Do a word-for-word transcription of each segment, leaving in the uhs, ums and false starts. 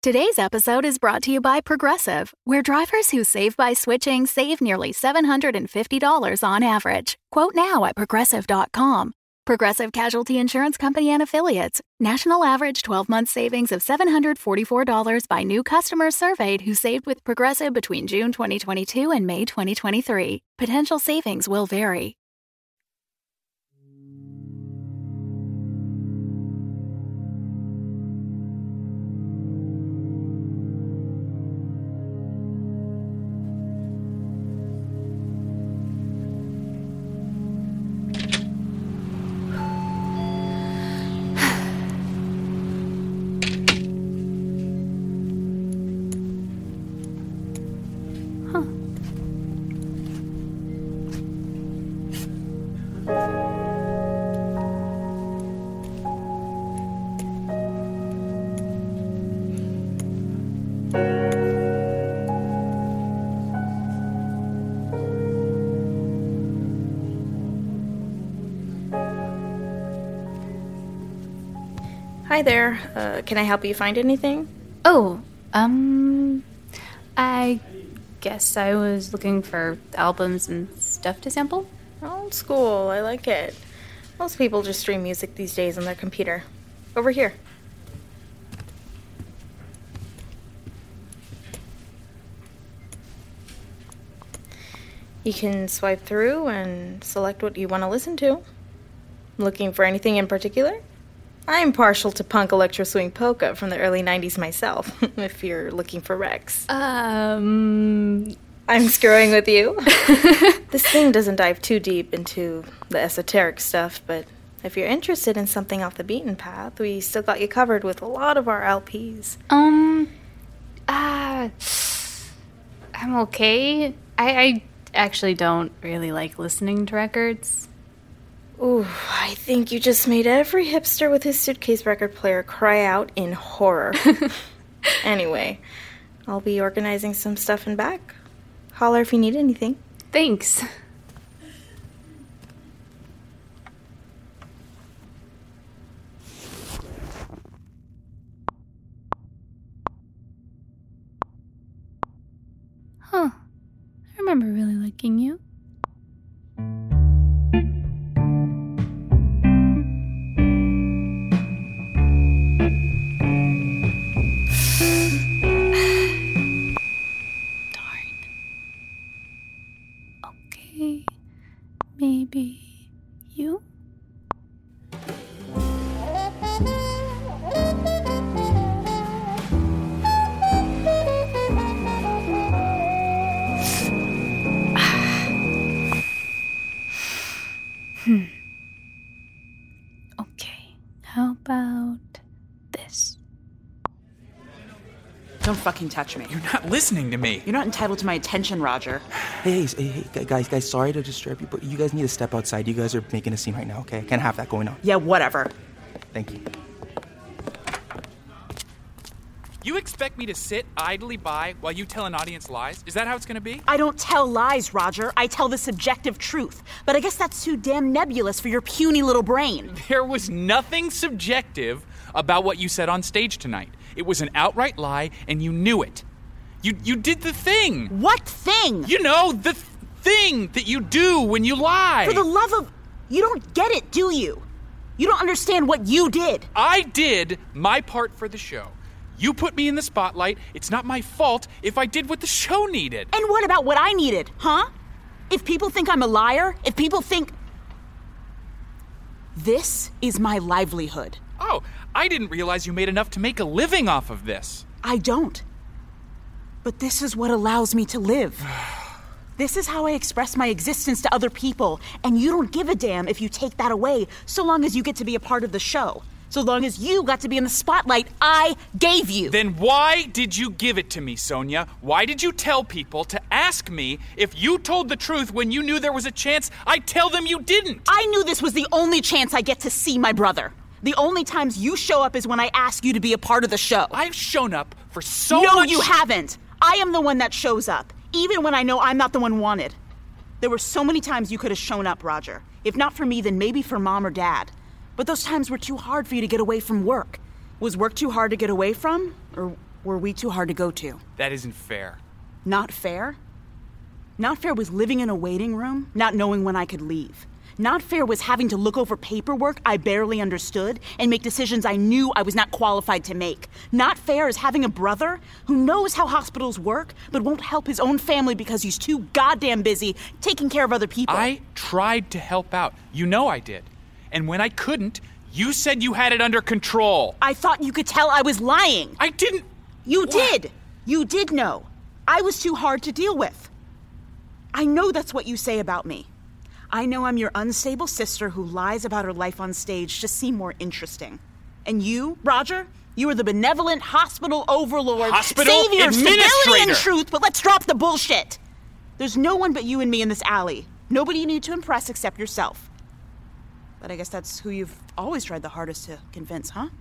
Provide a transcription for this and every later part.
Today's episode is brought to you by Progressive, where drivers who save by switching save nearly seven hundred fifty dollars on average. Quote now at progressive dot com. Progressive Casualty Insurance Company and Affiliates. National average twelve-month savings of seven hundred forty-four dollars by new customers surveyed who saved with Progressive between June twenty twenty-two and May twenty twenty-three. Potential savings will vary. Hi there. Uh, can I help you find anything? Oh, um, I guess I was looking for albums and stuff to sample. Old school. I like it. Most people just stream music these days on their computer. Over here. You can swipe through and select what you want to listen to. Looking for anything in particular? I'm partial to punk electro swing polka from the early nineties myself, if you're looking for Rex. Um... I'm screwing with you. This thing doesn't dive too deep into the esoteric stuff, but if you're interested in something off the beaten path, we still got you covered with a lot of our L Ps. Um... Uh... I'm okay. I, I actually don't really like listening to records. Ooh, I think you just made every hipster with his suitcase record player cry out in horror. Anyway, I'll be organizing some stuff in back. Holler if you need anything. Thanks. Huh. I remember really liking you. Maybe you? hmm. Okay, how about this? Don't fucking touch me. You're not listening to me. You're not entitled to my attention, Roger. Hey, hey, hey, guys, guys, sorry to disturb you, but you guys need to step outside. You guys are making a scene right now, okay? I can't have that going on. Yeah, whatever. Thank you. You expect me to sit idly by while you tell an audience lies? Is that how it's gonna be? I don't tell lies, Roger. I tell the subjective truth. But I guess that's too damn nebulous for your puny little brain. There was nothing subjective about what you said on stage tonight. It was an outright lie, and you knew it. You you did the thing. What thing? You know, the th- thing that you do when you lie. For the love of... You don't get it, do you? You don't understand what you did. I did my part for the show. You put me in the spotlight. It's not my fault if I did what the show needed. And what about what I needed, huh? If people think I'm a liar, if people think... This is my livelihood. Oh, I didn't realize you made enough to make a living off of this. I don't. But this is what allows me to live. This is how I express my existence to other people, and you don't give a damn if you take that away, so long as you get to be a part of the show. So long as you got to be in the spotlight I gave you. Then why did you give it to me, Sonia? Why did you tell people to ask me if you told the truth when you knew there was a chance I'd tell them you didn't? I knew this was the only chance I get to see my brother. The only times you show up is when I ask you to be a part of the show. I've shown up for so no, much... No, you haven't. I am the one that shows up, even when I know I'm not the one wanted. There were so many times you could have shown up, Roger. If not for me, then maybe for Mom or Dad. But those times were too hard for you to get away from work. Was work too hard to get away from? Or were we too hard to go to? That isn't fair. Not fair? Not fair was living in a waiting room, not knowing when I could leave. Not fair was having to look over paperwork I barely understood and make decisions I knew I was not qualified to make. Not fair is having a brother who knows how hospitals work but won't help his own family because he's too goddamn busy taking care of other people. I tried to help out. You know I did. And when I couldn't, you said you had it under control. I thought you could tell I was lying. I didn't... You What? did. You did know. I was too hard to deal with. I know that's what you say about me. I know I'm your unstable sister who lies about her life on stage to seem more interesting. And you, Roger, you are the benevolent hospital overlord, Hospital savior of stability administrator. and truth, but let's drop the bullshit. There's no one but you and me in this alley. Nobody you need to impress except yourself. But I guess that's who you've always tried the hardest to convince, huh?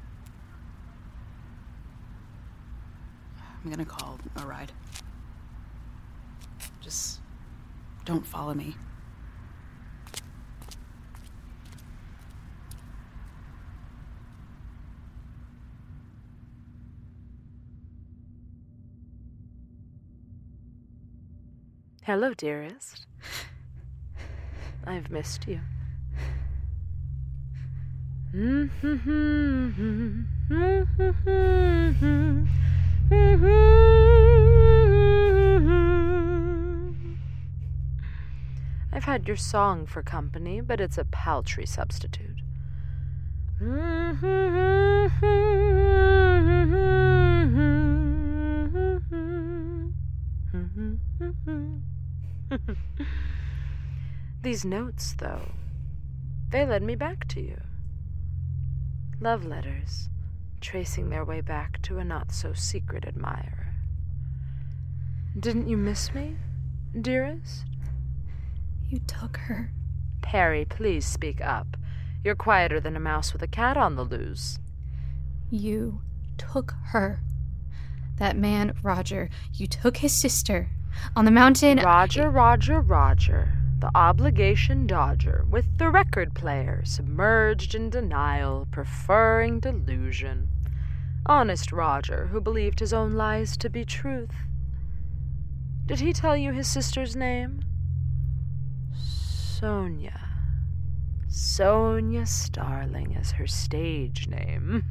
I'm gonna call a ride. Just don't follow me. Hello, dearest. I've missed you. I've had your song for company, but it's a paltry substitute. These notes, though, they led me back to you. Love letters, tracing their way back to a not-so-secret admirer. Didn't you miss me, dearest? You took her. Perry, please speak up. You're quieter than a mouse with a cat on the loose. You took her. That man, Roger, you took his sister. On the mountain... Roger, Roger, Roger. The obligation dodger, with the record player, submerged in denial, preferring delusion. Honest Roger, who believed his own lies to be truth. Did he tell you his sister's name? Sonia. Sonia Starling is her stage name.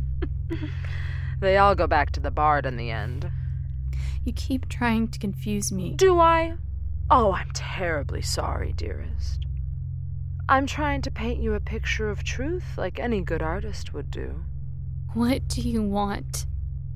They all go back to the Bard in the end. You keep trying to confuse me. Do I? Oh, I'm terribly sorry, dearest. I'm trying to paint you a picture of truth like any good artist would do. What do you want?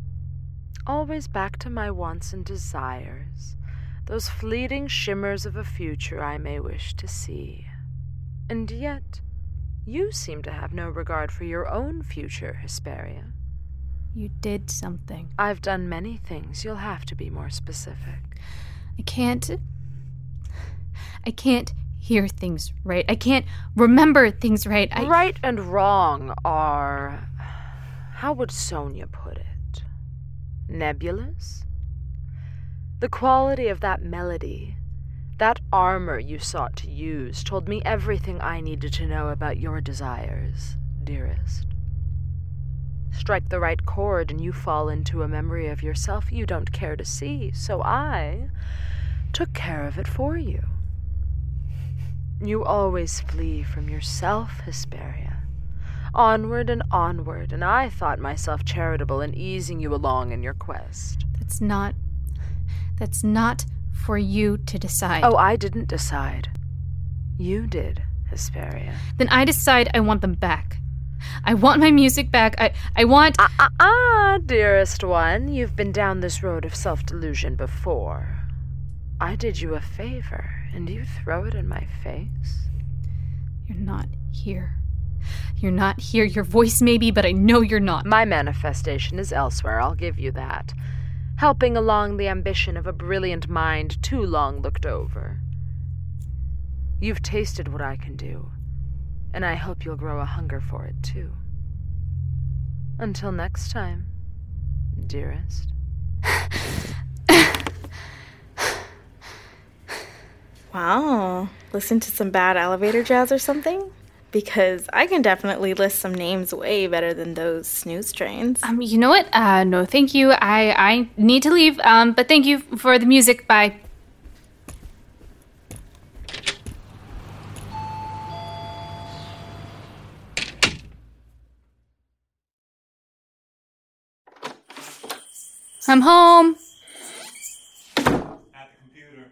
Always back to my wants and desires, those fleeting shimmers of a future I may wish to see. And yet, you seem to have no regard for your own future, Hesperia. You did something. I've done many things. You'll have to be more specific. I can't... I can't hear things right. I can't remember things right. I... Right and wrong are... How would Sonia put it? Nebulous? The quality of that melody, that armor you sought to use, told me everything I needed to know about your desires, dearest. Strike the right chord and you fall into a memory of yourself you don't care to see, so I took care of it for you. You always flee from yourself, Hesperia. Onward and onward, and I thought myself charitable in easing you along in your quest. That's not... That's not for you to decide. Oh, I didn't decide. You did, Hesperia. Then I decide I want them back. I want my music back. I, I want... Ah, ah, ah, dearest one. You've been down this road of self-delusion before. I did you a favor, and you throw it in my face? You're not here. You're not here. Your voice maybe, but I know you're not. My manifestation is elsewhere, I'll give you that. Helping along the ambition of a brilliant mind too long looked over. You've tasted what I can do, and I hope you'll grow a hunger for it, too. Until next time, dearest. Wow. Listen to some bad elevator jazz or something? because I can definitely list some names way better than those snooze trains. Um, you know what? Uh, no, thank you. I, I need to leave, um, but thank you for the music. Bye. I'm home. At the computer.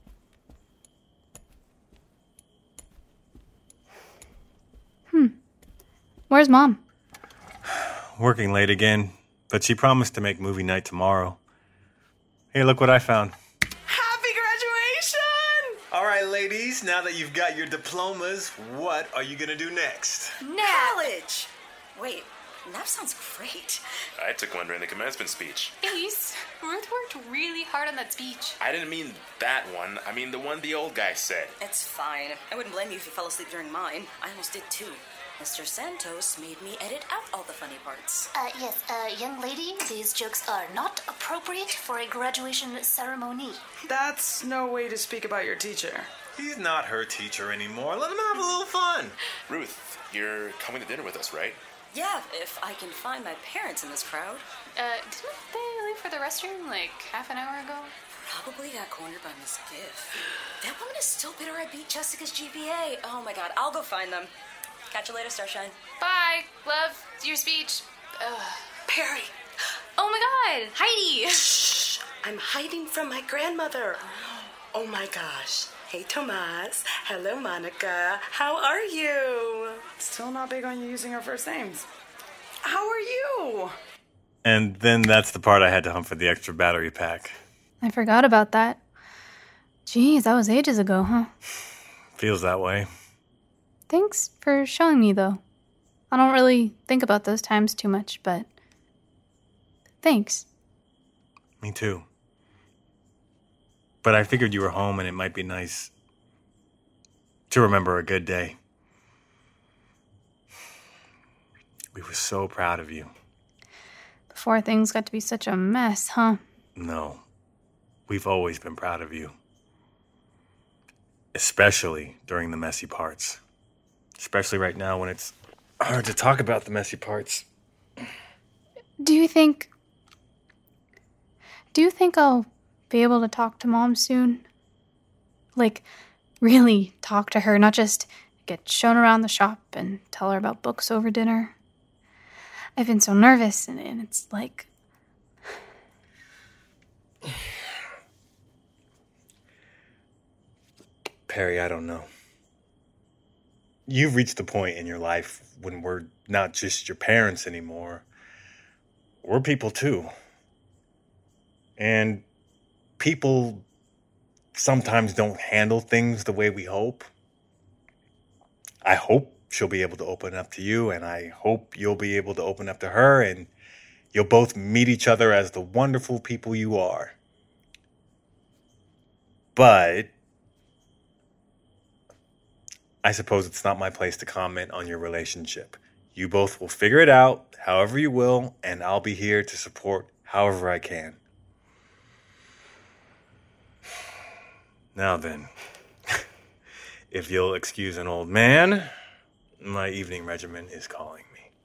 Hmm. Where's Mom? Working late again, but she promised to make movie night tomorrow. Hey, look what I found. Happy graduation! All right, ladies, now that you've got your diplomas, what are you gonna do next? College! Wait, that sounds great. I took one during the commencement speech. Ace, Ruth worked really hard on that speech. I didn't mean that one. I mean the one the old guy said. It's fine. I wouldn't blame you if you fell asleep during mine. I almost did too. Mister Santos made me edit out all the funny parts. Uh, yes, uh, young lady, these jokes are not appropriate for a graduation ceremony. That's no way to speak about your teacher. He's not her teacher anymore. Let him have a little fun. Ruth, you're coming to dinner with us, right? Yeah, if I can find my parents in this crowd. Uh, didn't they leave for the restroom like half an hour ago? Probably got cornered by Miss Giff. That woman is still bitter I beat Jessica's G P A. Oh my god, I'll go find them. Catch you later, Starshine. Bye. Love your speech. Ugh. Perry! Oh my god, Heidi! Shh! I'm hiding from my grandmother. Oh my gosh. Hey, Tomas. Hello, Monica. How are you? Still not big on you using our first names. How are you? And then that's the part I had to hump for the extra battery pack. I forgot about that. Geez, that was ages ago, huh? Feels that way. Thanks for showing me, though. I don't really think about those times too much, but thanks. Me too. But I figured you were home and it might be nice to remember a good day. We were so proud of you. Before things got to be such a mess, huh? No. We've always been proud of you. Especially during the messy parts. Especially right now when it's hard to talk about the messy parts. Do you think... Do you think I'll be able to talk to Mom soon? Like, really talk to her, not just get shown around the shop and tell her about books over dinner. I've been so nervous, and, and it's like... Perry, I don't know. You've reached the point in your life when we're not just your parents anymore. We're people too. And people sometimes don't handle things the way we hope. I hope she'll be able to open up to you, and I hope you'll be able to open up to her, and you'll both meet each other as the wonderful people you are. But I suppose it's not my place to comment on your relationship. You both will figure it out however you will, and I'll be here to support however I can. Now then, if you'll excuse an old man, my evening regimen is calling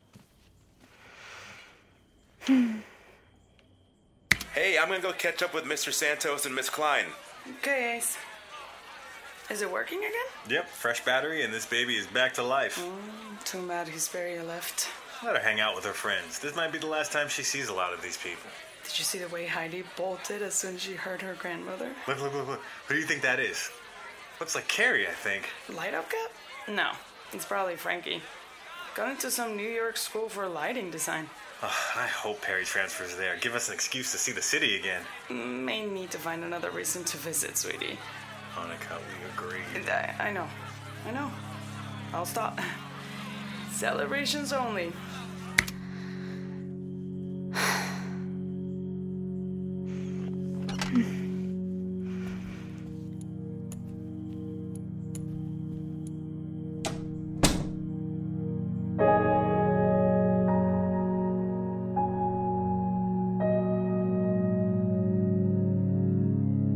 me. Hey, I'm gonna go catch up with Mister Santos and Miss Klein. Okay, Ace. Is it working again? Yep, fresh battery, and this baby is back to life. Mm, too bad Hesperia left. Let her hang out with her friends. This might be the last time she sees a lot of these people. Did you see the way Heidi bolted as soon as she heard her grandmother? Look, look, look, look. Who do you think that is? Looks like Carrie, I think. Light up cat? No, it's probably Frankie. Got into some New York school for lighting design. Oh, I hope Perry transfers there. Give us an excuse to see the city again. May need to find another reason to visit, sweetie. Hanukkah, we agree. I, I know. I know. I'll stop. Celebrations only.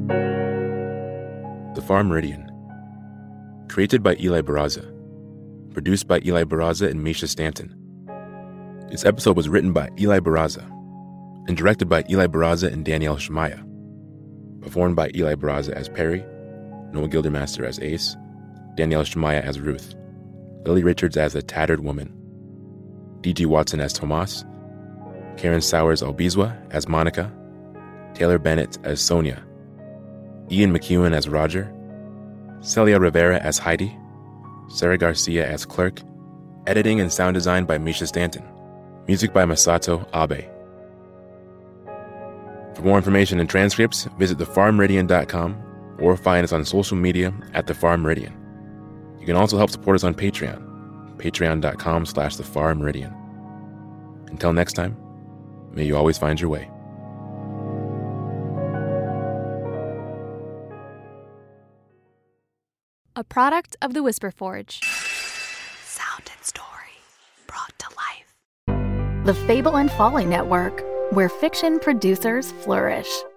The Far Meridian. Created by Eli Barraza. produced by Eli Barraza and Misha Stanton. This episode was written by Eli Barraza and directed by Eli Barraza and Danielle Shemaya. Performed by Eli Barraza as Perry, Noah Gildermaster as Ace, Danielle Shemaya as Ruth, Lily Richards as the Tattered Woman, D G Watson as Tomas, Karen Sowers-Albizwa as Monica, Taylor Bennett as Sonia, Ian McEwen as Roger, Celia Rivera as Heidi, Sarah Garcia as Clerk, editing and sound design by Misha Stanton, music by Masato Abe. For more information and transcripts, visit the farm meridian dot com or find us on social media at The Farm Meridian. You can also help support us on Patreon, patreon.com slash The Farm Meridian. Until next time, may you always find your way. A product of the Whisper Forge. Sound and story brought to life. The Fable and Folly Network, where fiction producers flourish.